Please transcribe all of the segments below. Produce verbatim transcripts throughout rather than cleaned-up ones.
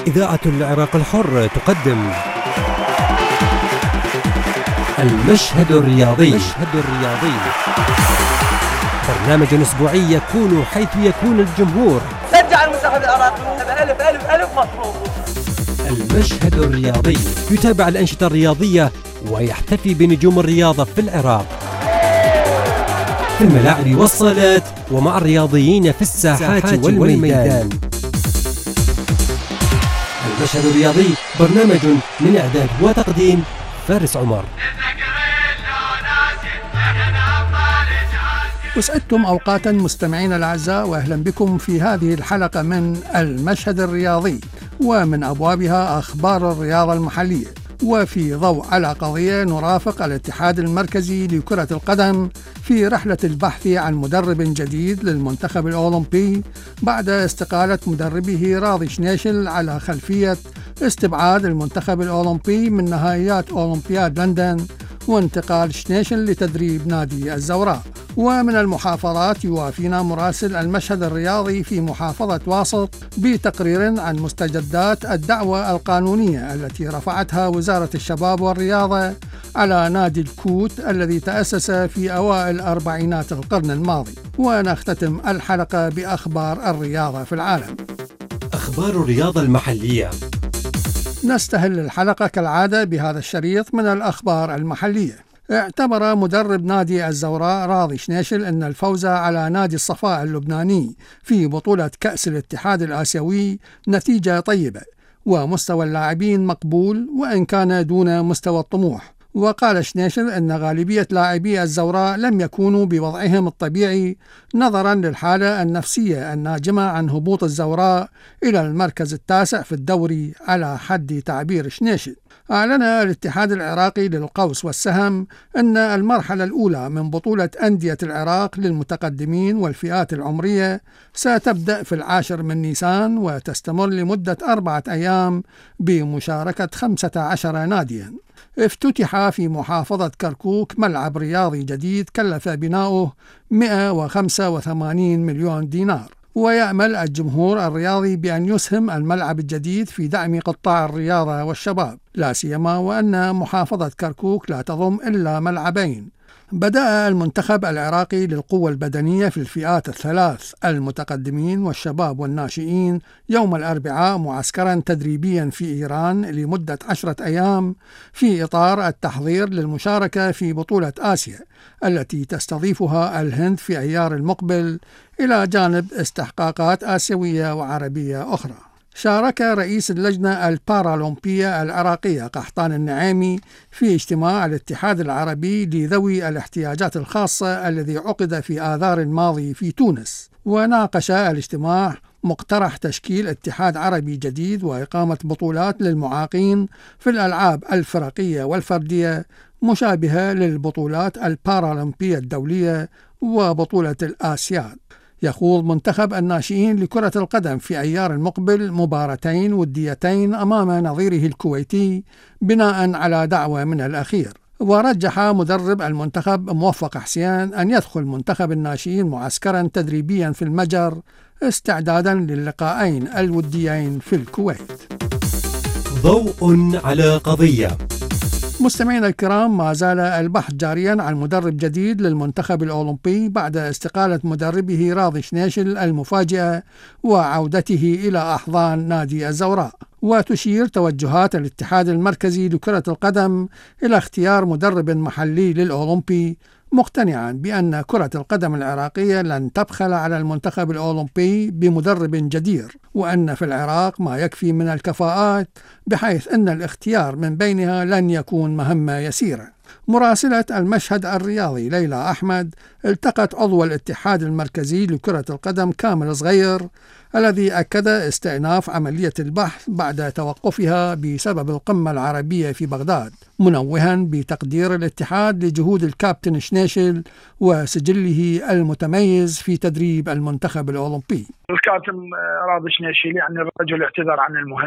إذاعة العراق الحر تقدم المشهد الرياضي. المشهد الرياضي برنامج أسبوعي يكون حيث يكون الجمهور. شجع المنتخب العراقي ألف ألف ألف مطلوب. المشهد الرياضي يتابع الأنشطة الرياضية ويحتفي بنجوم الرياضة في العراق في الملاعب والصالات ومع الرياضيين في الساحات والميدان. المشهد الرياضي برنامج من إعداد وتقديم فارس عمر. أسعدتم أوقاتا مستمعين الأعزاء، وأهلا بكم في هذه الحلقة من المشهد الرياضي، ومن أبوابها أخبار الرياضة المحلية. وفي ضوء على قضية نرافق الاتحاد المركزي لكرة القدم في رحلة البحث عن مدرب جديد للمنتخب الأولمبي بعد استقالة مدربه راضي شنيشل على خلفية استبعاد المنتخب الأولمبي من نهائيات أولمبياد لندن وانتقال شنيشل لتدريب نادي الزوراء. ومن المحافظات يوافينا مراسل المشهد الرياضي في محافظة واسط بتقرير عن مستجدات الدعوة القانونية التي رفعتها وزارة الشباب والرياضة على نادي الكوت الذي تأسس في أوائل أربعينات القرن الماضي. ونختتم الحلقة بأخبار الرياضة في العالم. أخبار الرياضة المحلية. نستهل الحلقة كالعادة بهذا الشريط من الأخبار المحلية. اعتبر مدرب نادي الزوراء راضي شنيشل أن الفوز على نادي الصفاء اللبناني في بطولة كأس الاتحاد الآسيوي نتيجة طيبة، ومستوى اللاعبين مقبول وإن كان دون مستوى الطموح. وقال شنيشل أن غالبية لاعبي الزوراء لم يكونوا بوضعهم الطبيعي نظرا للحالة النفسية الناجمة عن هبوط الزوراء إلى المركز التاسع في الدوري على حد تعبير شنيشل. أعلن الاتحاد العراقي للقوس والسهم أن المرحلة الأولى من بطولة أندية العراق للمتقدمين والفئات العمرية ستبدأ في العاشر من نيسان وتستمر لمدة أربعة أيام بمشاركة خمسة عشر ناديا. افتتح في محافظة كركوك ملعب رياضي جديد كلف بناؤه مئة وخمسة وثمانين مليون دينار. ويأمل الجمهور الرياضي بأن يسهم الملعب الجديد في دعم قطاع الرياضة والشباب، لا سيما وأن محافظة كركوك لا تضم إلا ملعبين. بدأ المنتخب العراقي للقوة البدنية في الفئات الثلاث المتقدمين والشباب والناشئين يوم الأربعاء معسكرا تدريبيا في إيران لمدة عشرة أيام في إطار التحضير للمشاركة في بطولة آسيا التي تستضيفها الهند في أيار المقبل، إلى جانب استحقاقات آسيوية وعربية أخرى. شارك رئيس اللجنة البارالمبية العراقية قحطان النعيمي في اجتماع الاتحاد العربي لذوي الاحتياجات الخاصة الذي عقد في آذار الماضي في تونس. وناقش الاجتماع مقترح تشكيل اتحاد عربي جديد وإقامة بطولات للمعاقين في الألعاب الفرقية والفردية مشابهة للبطولات البارالمبية الدولية وبطولة الآسياد. يخوض منتخب الناشئين لكرة القدم في أيار المقبل مباراتين وديتين أمام نظيره الكويتي بناء على دعوة من الأخير. ورجح مدرب المنتخب موفق حسين أن يدخل منتخب الناشئين معسكرا تدريبيا في المجر استعدادا للقاءين الوديين في الكويت. ضوء على قضية. مستمعينا الكرام، ما زال البحث جاريا عن مدرب جديد للمنتخب الأولمبي بعد استقالة مدربه راضي شنيشل المفاجئة وعودته إلى أحضان نادي الزوراء. وتشير توجهات الاتحاد المركزي لكرة القدم إلى اختيار مدرب محلي للأولمبي، مقتنعا بأن كرة القدم العراقية لن تبخل على المنتخب الأولمبي بمدرب جدير، وأن في العراق ما يكفي من الكفاءات بحيث أن الاختيار من بينها لن يكون مهمة يسيرة. مراسلة المشهد الرياضي ليلى أحمد التقت عضو الاتحاد المركزي لكرة القدم كامل صغير الذي أكد استئناف عملية البحث بعد توقفها بسبب القمة العربية في بغداد، منوها بتقدير الاتحاد لجهود الكابتن شنيشل وسجله المتميز في تدريب المنتخب الأولمبي. الكابتن راضي شنيشل يعني الرجل اعتذر عن المهمة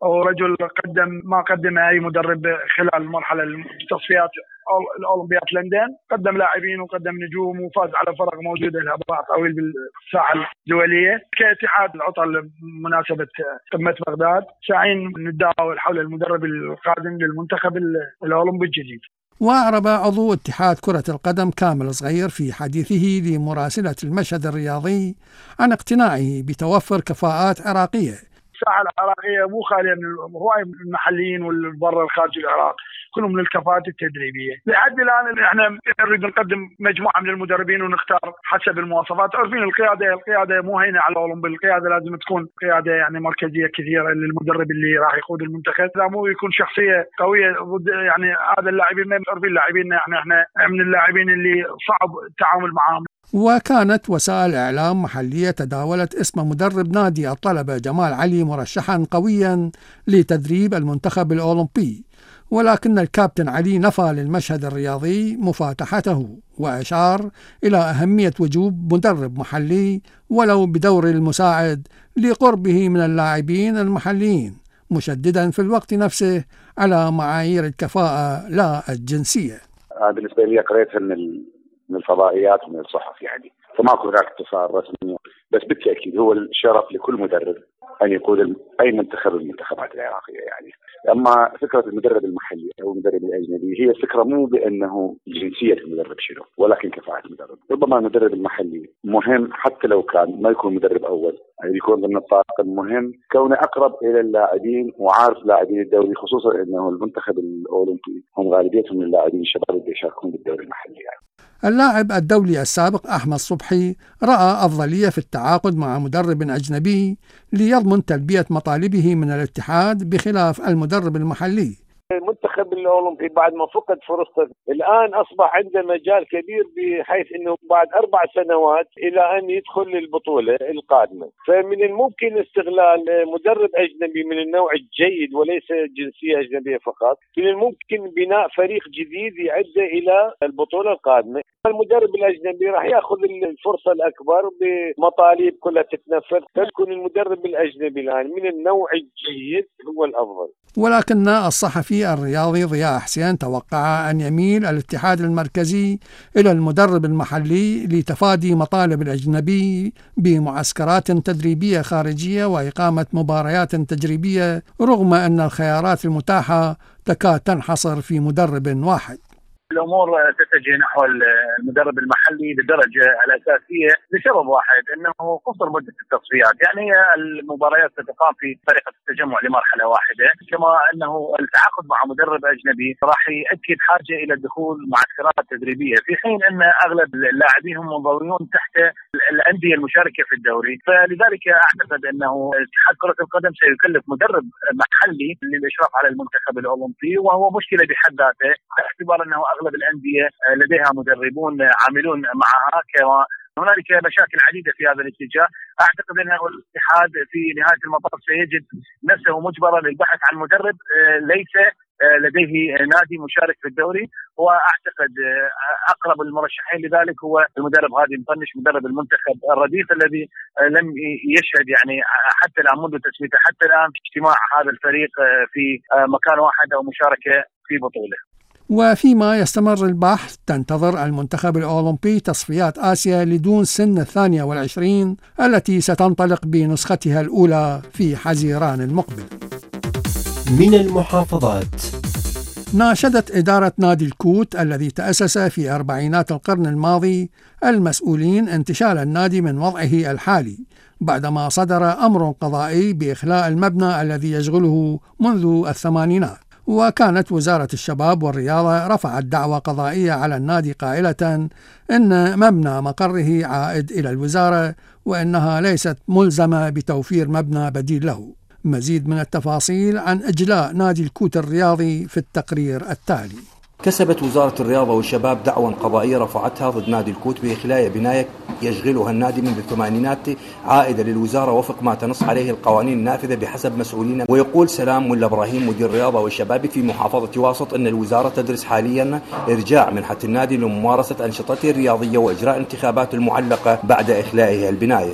أو رجل قدم ما قدم أي مدرب خلال المرحلة التصفيات الأولمبيات لندن. قدم لاعبين وقدم نجوم وفاز على فرق موجودة لها باع طويل بالساحة الدولية. كاتحاد العطل بمناسبة قمة بغداد ساعين نتداول حول المدرب القادم للمنتخب الأولمبي الجديد. وأعرب عضو اتحاد كرة القدم كامل صغير في حديثه لمراسلة المشهد الرياضي عن اقتناعه بتوفر كفاءات عراقية. الساحة العراقية مو خالية من هواي من المحليين والبرا الخارج العراق، كلهم من الكفاءات التدريبية. لحد الآن احنا نريد نقدم مجموعة من المدربين ونختار حسب المواصفات. عارفين القيادة القيادة مو هينة على الأولمبي، القيادة لازم تكون قيادة يعني مركزية كثيرة للمدرب اللي راح يقود المنتخب، لا مو يكون شخصية قوية ضد يعني هذا اللاعبين. ما عارفين اللاعبين يعني احنا من اللاعبين اللي صعب التعامل معهم. وكانت وسائل إعلام محلية تداولت اسم مدرب نادي الطلبة جمال علي مرشحا قويا لتدريب المنتخب الأولمبي، ولكن الكابتن علي نفى للمشهد الرياضي مفاتحته وأشار إلى أهمية وجود مدرب محلي ولو بدور المساعد لقربه من اللاعبين المحليين، مشددا في الوقت نفسه على معايير الكفاءة لا الجنسية. بالنسبة لي قريتها من من الفضائيات ومن الصحف يعني، فماكو هناك اتصال رسمي، بس بالتأكيد هو الشرف لكل مدرب أن يقود أي منتخب من المنتخبات العراقية يعني. أما فكرة المدرب المحلي أو المدرب الأجنبي هي فكرة مو بأنه جنسية المدرب شنو، ولكن كفاءة المدرب. ربما المدرب المحلي مهم حتى لو كان ما يكون مدرب أول، يعني يكون ضمن الطاقم مهم كونه أقرب إلى اللاعبين وعارف لاعبين الدوري، خصوصا أنه المنتخب الأولمبي هم غالبيتهم من اللاعبين الشباب اللي يشاركون بالدوري المحلي يعني. اللاعب الدولي السابق أحمد صبحي رأى أفضلية في التعاقد مع مدرب أجنبي ليضمن تلبية مطالبه من الاتحاد بخلاف المدرب المحلي. المنتخب الأولمبي بعد ما فقد فرصته الآن أصبح عنده مجال كبير، بحيث أنه بعد أربع سنوات إلى أن يدخل البطولة القادمة، فمن الممكن استغلال مدرب أجنبي من النوع الجيد وليس جنسية أجنبية فقط. من الممكن بناء فريق جديد يعد إلى البطولة القادمة. المدرب الأجنبي راح يأخذ الفرصة الأكبر بمطالب كلها تتنفذ، فيكون المدرب الأجنبي الآن من النوع الجيد هو الأفضل. ولكن الصحفي الرياضي ضياء حسين توقع أن يميل الاتحاد المركزي إلى المدرب المحلي لتفادي مطالب الأجنبي بمعسكرات تدريبية خارجية وإقامة مباريات تجريبية، رغم أن الخيارات المتاحة تكاد تنحصر في مدرب واحد. الامور تتجه نحو المدرب المحلي بالدرجه الاساسيه لسبب واحد، انه قصر مده التصفيات، يعني المباريات تتقام في طريقه التجمع لمرحله واحده، كما انه التعاقد مع مدرب اجنبي راح يؤكد حاجه الى الدخول معسكرات تدريبيه، في حين ان اغلب اللاعبين هم منضويون تحت الانديه المشاركه في الدوري، فلذلك اعتقد انه اتحاد كره القدم سيكلف مدرب محلي للاشراف على المنتخب الاولمبي، وهو مشكله بحد ذاته، باعتبار انه اغلب الانديه لديها مدربون عاملون معها، كما هنالك مشاكل عديده في هذا الاتجاه. اعتقد ان الاتحاد في نهايه المطاف سيجد نفسه مجبرا للبحث عن مدرب ليس لديه نادي مشارك في الدوري، واعتقد اقرب المرشحين لذلك هو المدرب هادي مطنش مدرب المنتخب الرديف، الذي لم يشهد يعني حتى الان منذ تسميته حتى الان اجتماع هذا الفريق في مكان واحد او مشاركه في بطوله. وفيما يستمر البحث، تنتظر المنتخب الأولمبي تصفيات آسيا لدون سن الثانية والعشرين التي ستنطلق بنسختها الأولى في حزيران المقبل. من المحافظات، ناشدت إدارة نادي الكوت الذي تأسس في أربعينات القرن الماضي المسؤولين انتشال النادي من وضعه الحالي بعدما صدر أمر قضائي بإخلاء المبنى الذي يشغله منذ الثمانينات. وكانت وزارة الشباب والرياضة رفعت دعوى قضائية على النادي قائلة إن مبنى مقره عائد إلى الوزارة وإنها ليست ملزمة بتوفير مبنى بديل له. مزيد من التفاصيل عن إجلاء نادي الكوت الرياضي في التقرير التالي. كسبت وزارة الرياضة والشباب دعوى قضائية رفعتها ضد نادي الكوت بإخلاء بناية يشغلها النادي منذ الثمانينات عائدة للوزارة وفق ما تنص عليه القوانين النافذة بحسب مسؤولين. ويقول سلام ملا إبراهيم مدير الرياضة والشباب في محافظة واسط أن الوزارة تدرس حاليا إرجاع منحة النادي لممارسة أنشطته الرياضية وإجراء انتخابات المعلقة بعد إخلائه البناية.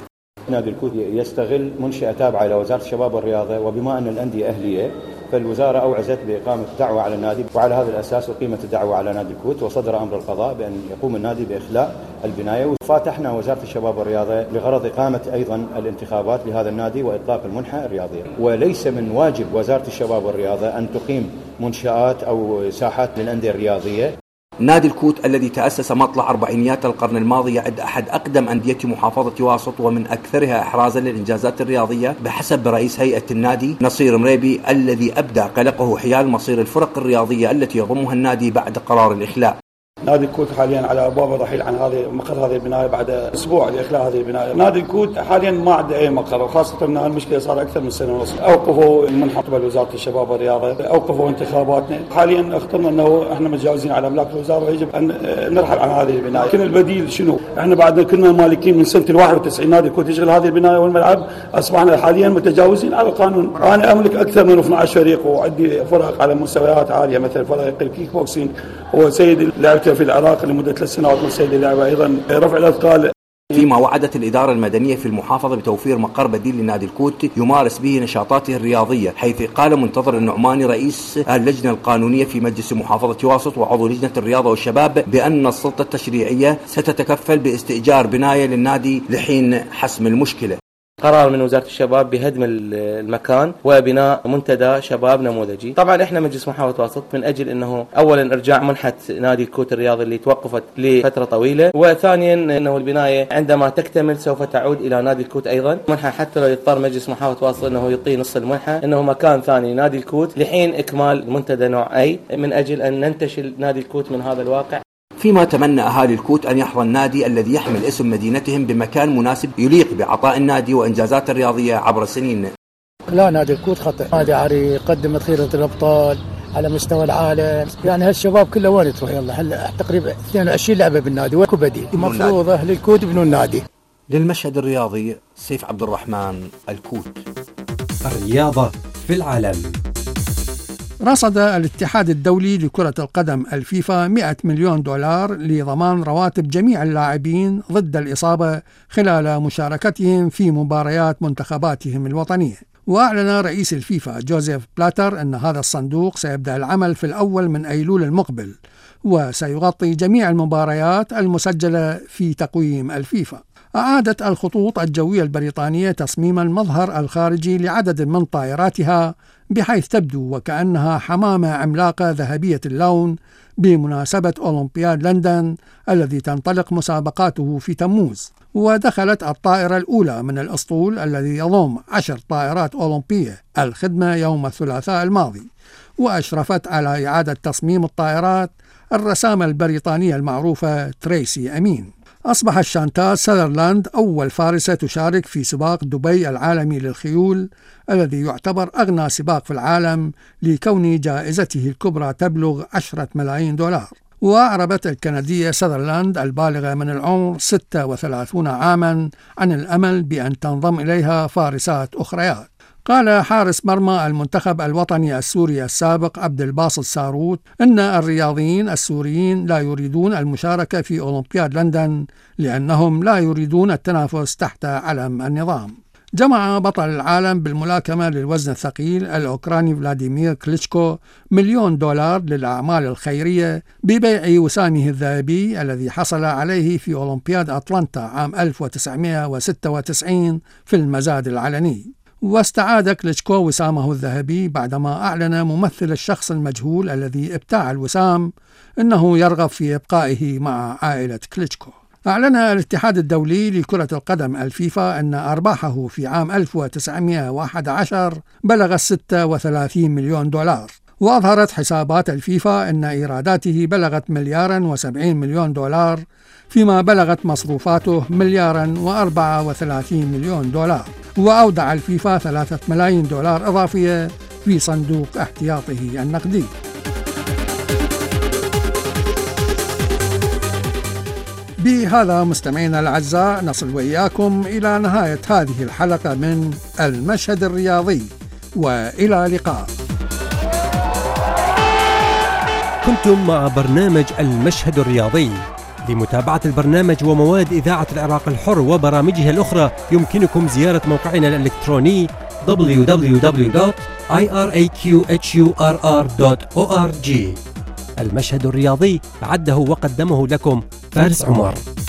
نادي الكوت يستغل منشأة تابعة إلى وزارة الشباب والرياضة، وبما أن الأندية أهلية فالوزارة أوعزت بإقامة دعوة على النادي، وعلى هذا الأساس أقيمت الدعوة على نادي الكوت، وصدر أمر القضاء بأن يقوم النادي بإخلاء البناية. وفاتحنا وزارة الشباب والرياضة لغرض إقامة أيضا الانتخابات لهذا النادي وإطلاق المنحة الرياضية، وليس من واجب وزارة الشباب والرياضة أن تقيم منشآت أو ساحات للأندية الرياضية. نادي الكوت الذي تأسس مطلع أربعينيات القرن الماضي يعد أحد أقدم أندية محافظة واسط ومن أكثرها إحرازا للإنجازات الرياضية بحسب رئيس هيئة النادي نصير مريبي، الذي أبدى قلقه حيال مصير الفرق الرياضية التي يضمها النادي بعد قرار الإخلاء. نادي الكوت حاليا على ابواب الرحيل عن هذه مقر هذه البنايه بعد اسبوع لاخلاء هذه البنايه. نادي الكوت حاليا ما عنده اي مقر، وخاصه ان المشكله صار اكثر من سنه ونص. اوقفوا المنحه قبل وزاره الشباب والرياضه، اوقفوا انتخاباتنا. حاليا اخترنا انه احنا متجاوزين على املاك الوزاره ويجب ان نرحل عن هذه البنايه. لكن البديل شنو؟ احنا بعد كنا مالكين من سنه الواحد وتسعين نادي الكوت يشغل هذه البنايه والملعب، اصبحنا حاليا متجاوزين على القانون. انا املك اكثر من اثني عشر فريق وعندي فرق على مستويات عاليه، مثل فريق الكيك بوكسينج هو سيد لعبته في العراق لمده ثلاث سنوات، من سيد اللعبه ايضا رفع الاثقال. فيما وعدت الإدارة المدنية في المحافظة بتوفير مقر بديل لنادي الكوت يمارس به نشاطاته الرياضية، حيث قال منتظر النعماني رئيس اللجنة القانونية في مجلس محافظة واسط وعضو لجنة الرياضة والشباب بأن السلطة التشريعية ستتكفل باستئجار بناية للنادي لحين حسم المشكلة. قرار من وزارة الشباب بهدم المكان وبناء منتدى شباب نموذجي. طبعا احنا مجلس محافظة واسط من اجل انه اولا ارجاع منحة نادي الكوت الرياضي اللي توقفت لفترة طويلة، وثانيا انه البناية عندما تكتمل سوف تعود الى نادي الكوت ايضا منحة، حتى لو يضطر مجلس محافظة واسط انه يعطي نص المنحة انه مكان ثاني نادي الكوت لحين اكمال منتدى نوع اي، من اجل ان ننتشل نادي الكوت من هذا الواقع. فيما تمنى أهالي الكوت أن يحظى النادي الذي يحمل اسم مدينتهم بمكان مناسب يليق بعطاء النادي وإنجازاته الرياضية عبر السنين. لا، نادي الكوت خطر، نادي عريق قدم خيرة الأبطال على مستوى العالم، يعني هالشباب كله وين تروح؟ يلا هلا تقريبا اثنين وعشرين لعبة بالنادي وكو بديل، المفروض أهل الكوت يبنوا النادي. للمشهد الرياضي سيف عبد الرحمن، الكوت. الرياضة في العالم. رصد الاتحاد الدولي لكرة القدم الفيفا مئة مليون دولار لضمان رواتب جميع اللاعبين ضد الإصابة خلال مشاركتهم في مباريات منتخباتهم الوطنية. وأعلن رئيس الفيفا جوزيف بلاتر أن هذا الصندوق سيبدأ العمل في الأول من أيلول المقبل، وسيغطي جميع المباريات المسجلة في تقويم الفيفا. أعادت الخطوط الجوية البريطانية تصميم المظهر الخارجي لعدد من طائراتها بحيث تبدو وكأنها حمامة عملاقة ذهبية اللون بمناسبة أولمبياد لندن الذي تنطلق مسابقاته في تموز. ودخلت الطائرة الأولى من الأسطول الذي يضم عشر طائرات أولمبية الخدمة يوم الثلاثاء الماضي، وأشرفت على إعادة تصميم الطائرات الرسامة البريطانية المعروفة تريسي أمين. أصبح الشانتاز ساذرلاند أول فارسة تشارك في سباق دبي العالمي للخيول الذي يعتبر أغنى سباق في العالم لكون جائزته الكبرى تبلغ عشرة ملايين دولار. وأعربت الكندية ساذرلاند البالغة من العمر ستة وثلاثين عاما عن الأمل بأن تنضم إليها فارسات أخريات. قال حارس مرمى المنتخب الوطني السوري السابق عبد الباسط ساروت إن الرياضيين السوريين لا يريدون المشاركة في أولمبياد لندن لأنهم لا يريدون التنافس تحت علم النظام. جمع بطل العالم بالملاكمة للوزن الثقيل الأوكراني فلاديمير كليتشكو مليون دولار للأعمال الخيرية ببيع وسامه الذهبي الذي حصل عليه في أولمبياد أطلنطا عام ألف وتسعمئة وستة وتسعين في المزاد العلني. واستعاد كليتشكو وسامه الذهبي بعدما أعلن ممثل الشخص المجهول الذي ابتاع الوسام أنه يرغب في إبقائه مع عائلة كليتشكو. أعلن الاتحاد الدولي لكرة القدم الفيفا أن أرباحه في عام ألف وتسعمئة وأحد عشر بلغت ستة وثلاثين مليون دولار. وأظهرت حسابات الفيفا أن إيراداته بلغت مليارا وسبعين مليون دولار، فيما بلغت مصروفاته مليارا وأربعة وثلاثين مليون دولار. وأودع الفيفا ثلاثة ملايين دولار إضافية في صندوق احتياطه النقدي. بهذا مستمعينا الأعزاء نصل وإياكم إلى نهاية هذه الحلقة من المشهد الرياضي، وإلى لقاء. كنتم مع برنامج المشهد الرياضي لمتابعة البرنامج ومواد إذاعة العراق الحر وبرامجها الأخرى يمكنكم زيارة موقعنا الإلكتروني دبليو دبليو دبليو دوت آي آر إيه كيو إتش يو آر آر دوت أو آر جي. المشهد الرياضي عده وقدمه لكم فارس عمر.